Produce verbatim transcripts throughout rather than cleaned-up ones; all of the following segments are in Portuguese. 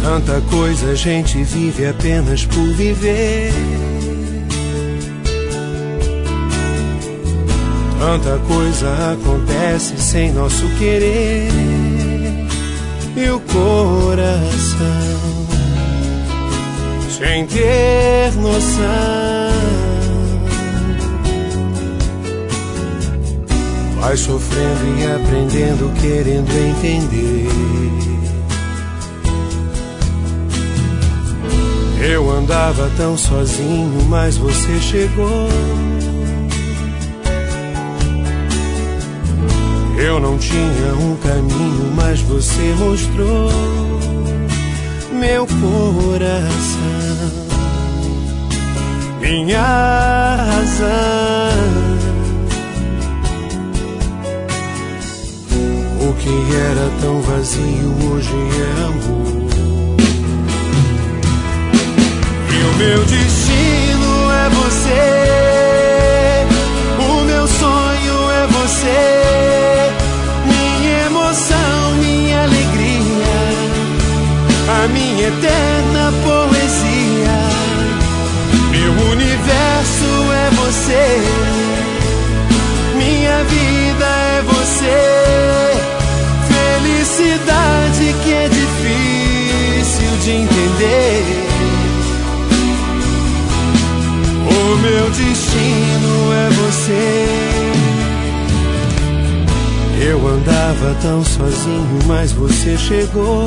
Tanta coisa a gente vive apenas por viver. Tanta coisa acontece sem nosso querer. E o coração, sem ter noção, vai sofrendo e aprendendo, querendo entender. Eu andava tão sozinho, mas você chegou. Eu não tinha um caminho, mas você mostrou. Meu coração, minha razão, o que era tão vazio hoje é amor. E o meu destino é você, o meu sonho é você, minha emoção, minha alegria, a minha eterna poesia. Meu universo é você, minha vida é você, felicidade que é difícil de entender. O meu destino é você. Eu andava tão sozinho, mas você chegou.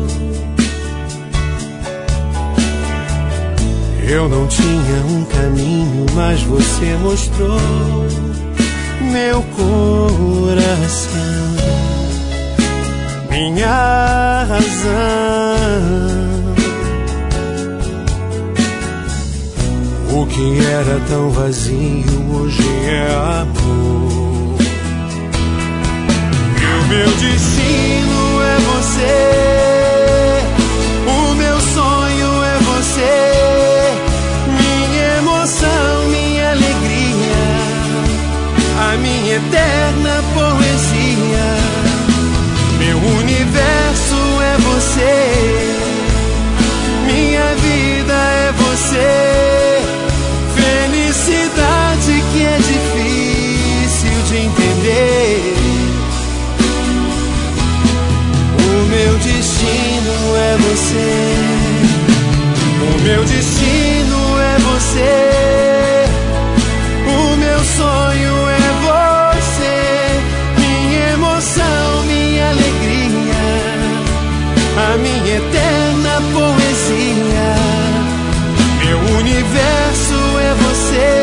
Eu não tinha um caminho, mas você mostrou. Meu coração, minha razão, o que era tão vazio hoje é amor. E o meu destino é você, o meu sonho é você, minha emoção, minha alegria, a minha eterna poesia. Meu universo é você, minha vida é você, felicidade que é difícil de entender. O meu destino é você, o meu destino é você, o meu sonho é você, minha emoção, minha alegria, a minha eterna poesia. Meu universo é você,